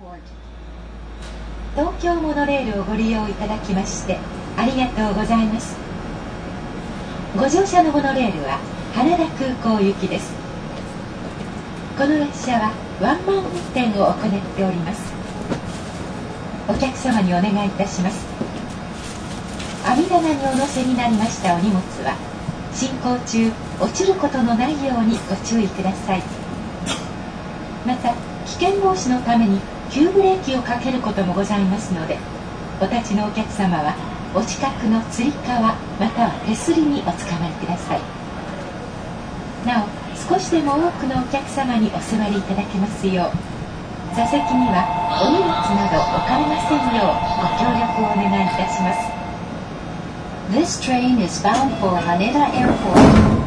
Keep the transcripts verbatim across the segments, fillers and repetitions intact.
東京モノレールをご利用いただきましてありがとうございます。ご乗車のモノレールは羽田空港行きです。この列車はワンマン運転を行っております。お客様にお願いいたします。網棚にお乗せになりましたお荷物は進行中落ちることのないようにご注意ください。また危険防止のために急ブレーキをかけることもございますので、お立ちのお客様はお近くのつり革または手すりにおつかまりください。なお少しでも多くのお客様にお座りいただけますよう、座席にはお荷物など置かれませんようご協力をお願いいたします。 This train is bound for Haneda Airport.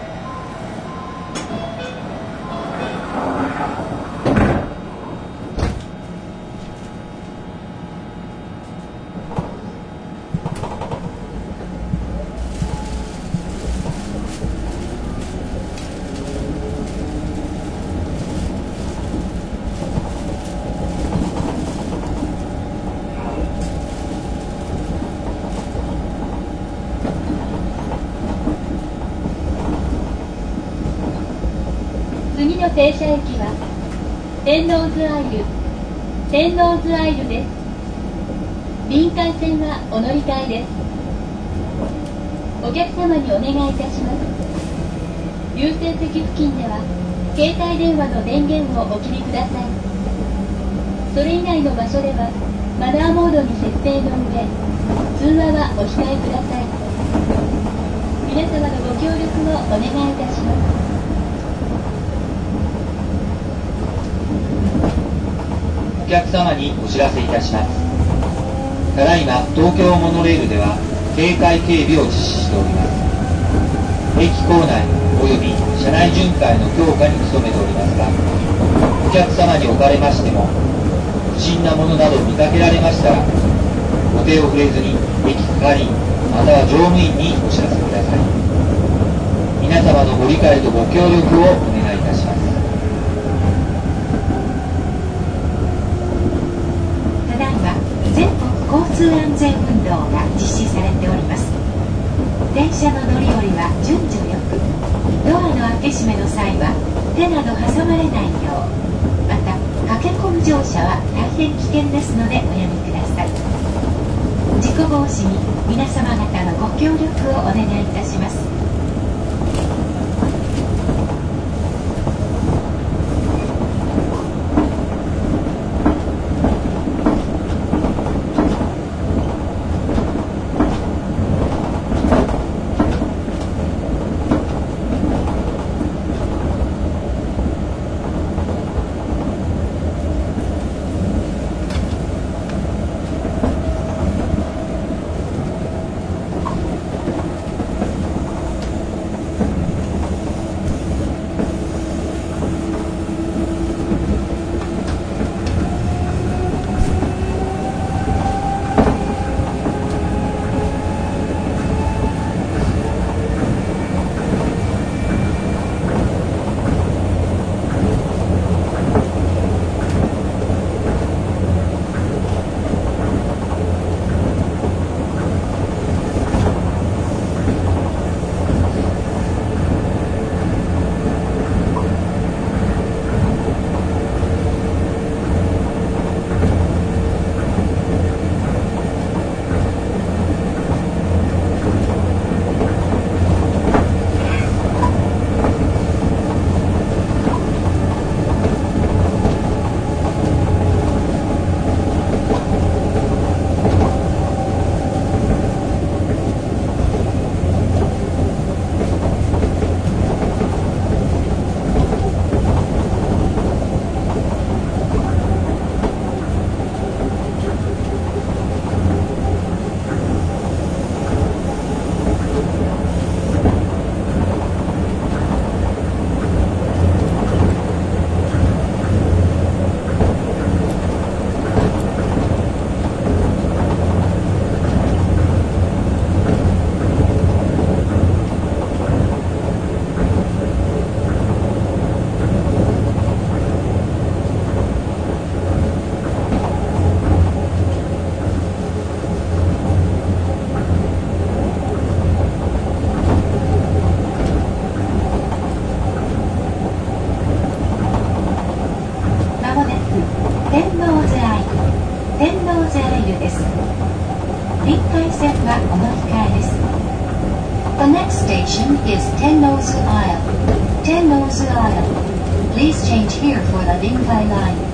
次の停車駅は天王洲アイル天王洲アイルです。臨海線はお乗り換えです。お客様にお願いいたします。優先席付近では携帯電話の電源をお切りください。それ以外の場所ではマナーモードに設定の上、通話はお控えください。皆様のご協力をお願いいたします。 お客様にお知らせいたします。ただいま東京モノレールでは警戒警備を実施しております。駅構内および車内巡回の強化に努めておりますが、お客様におかれましても不審なものなど見かけられましたら、お手を触れずに駅係員または乗務員にお知らせください。皆様のご理解とご協力をお願いいたします。 全国交通安全運動が実施されております。電車の乗り降りは順序よく、ドアの開け閉めの際は手など挟まれないよう、また駆け込む乗車は大変危険ですのでおやめください。事故防止に皆様方のご協力をお願いいたします。 天王洲アイル天王洲アイルです。臨海線はお乗り換えです。 The next station is Tennozu Isle. Tennozu Isle. Please change here for the Linkai line.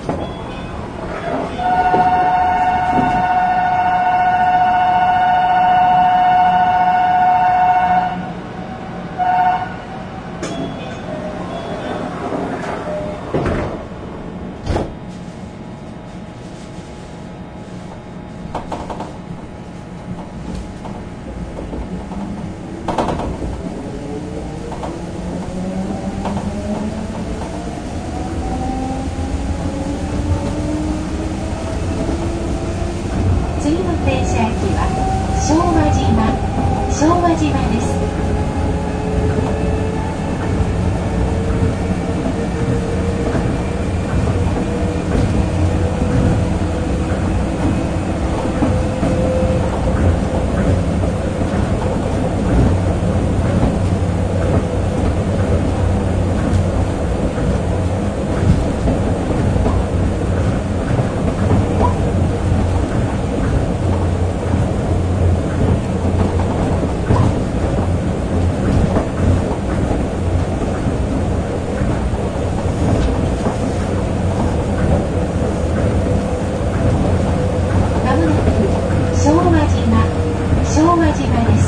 次の停車駅は昭和島昭和島です。昭和島昭和島です。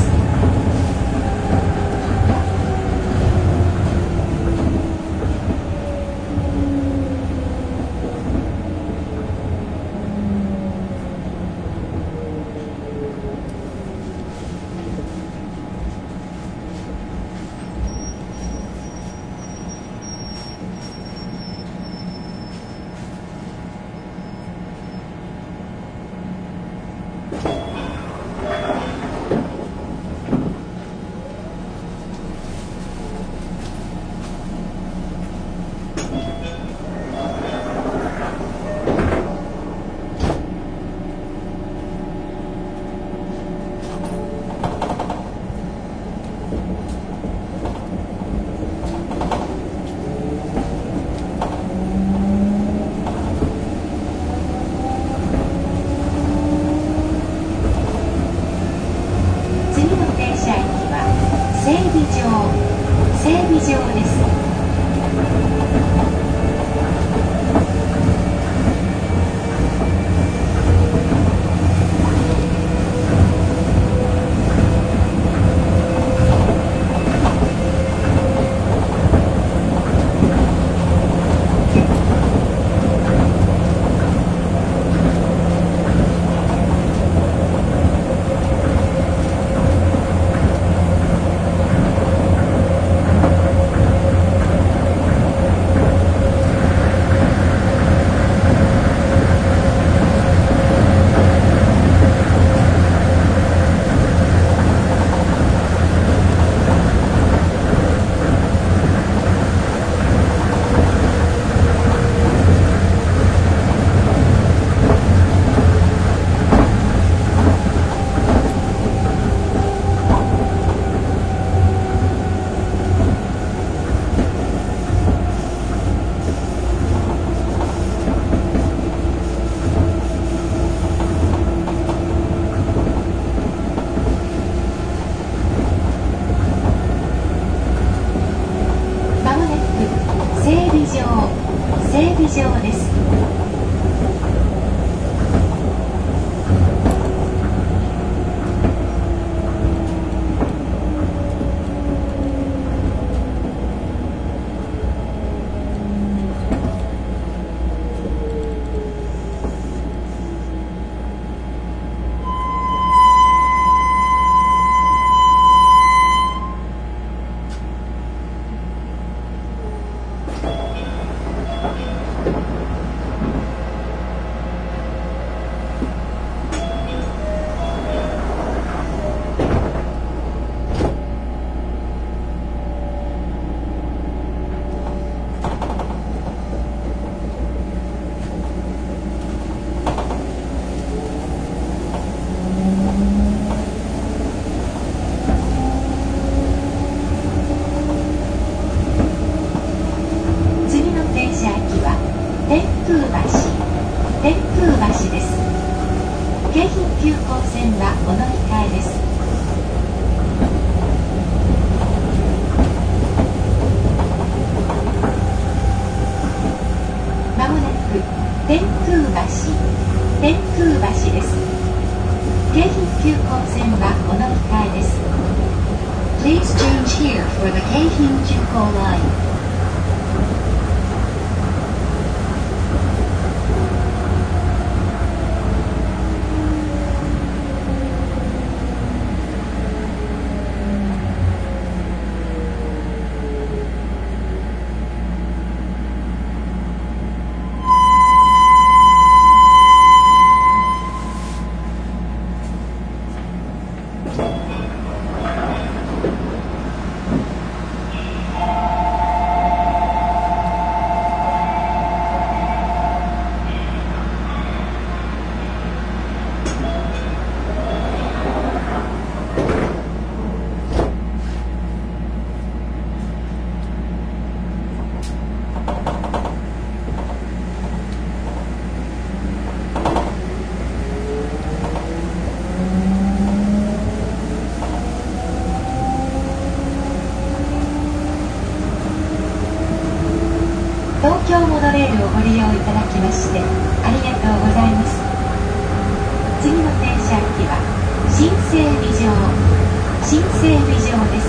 整備場整備場です。整備場です。天空橋天空橋です。京浜急行線はお乗り換えです。まもなく天空橋天空橋です。京浜急行線はお乗り換えです。 Please change here for the Keihin Kyuko line. 東京モノレールをご利用いただきましてありがとうございます。次の停車駅は新整備場新整備場です。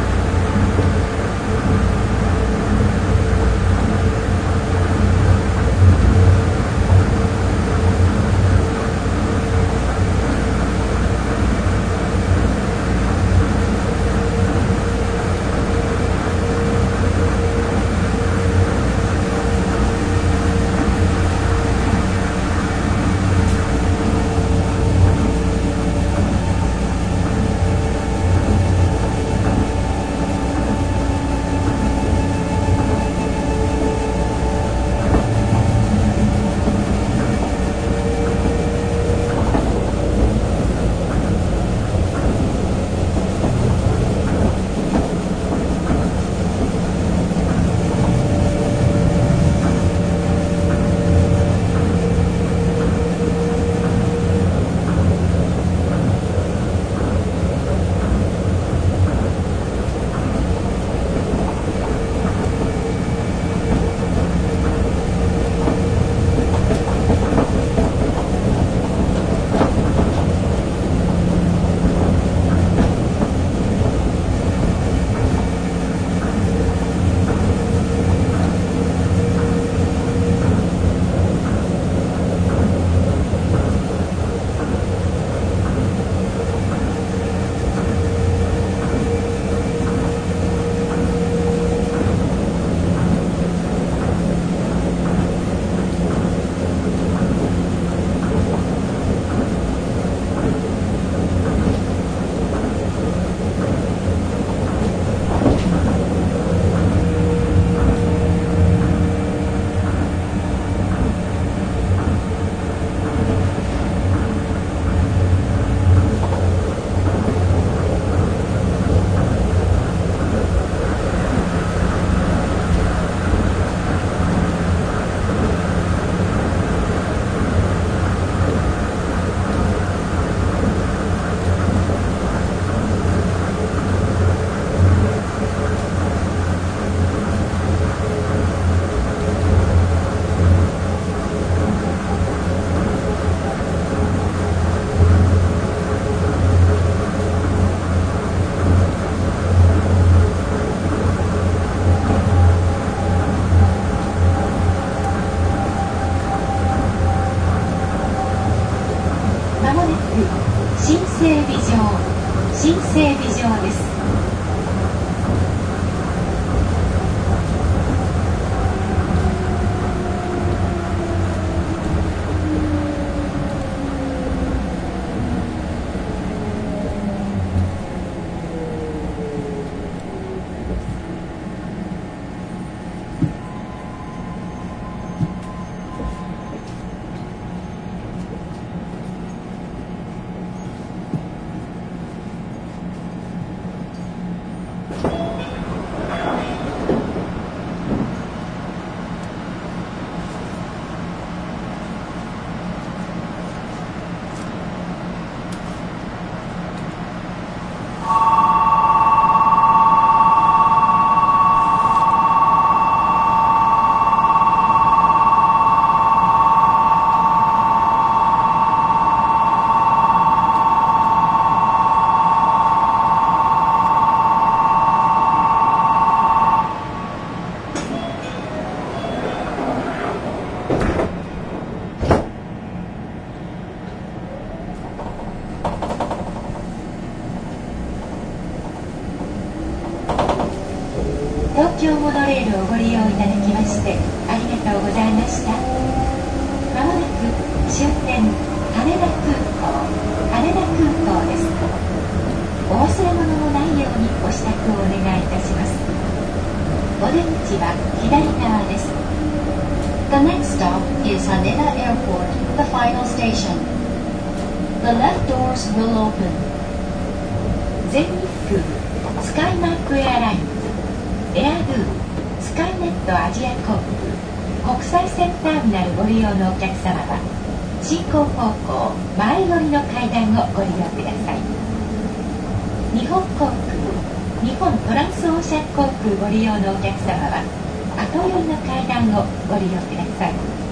新整備場新整備場です。 をご利用いただきましてありがとうございました。まもなく終点羽田空港羽田空港です。お忘れ物のないようにご支度をお願いいたします。お出口は左側です。 The next stop is Haneda Airport, the final station. The left doors will open. 全日空スカイマークエアラインズエアドゥスカイネットアジア航空国際線ターミナルご利用のお客様は進行方向前寄りの階段をご利用ください。日本航空日本トランスオーシャン航空ご利用のお客様は後寄りの階段をご利用ください。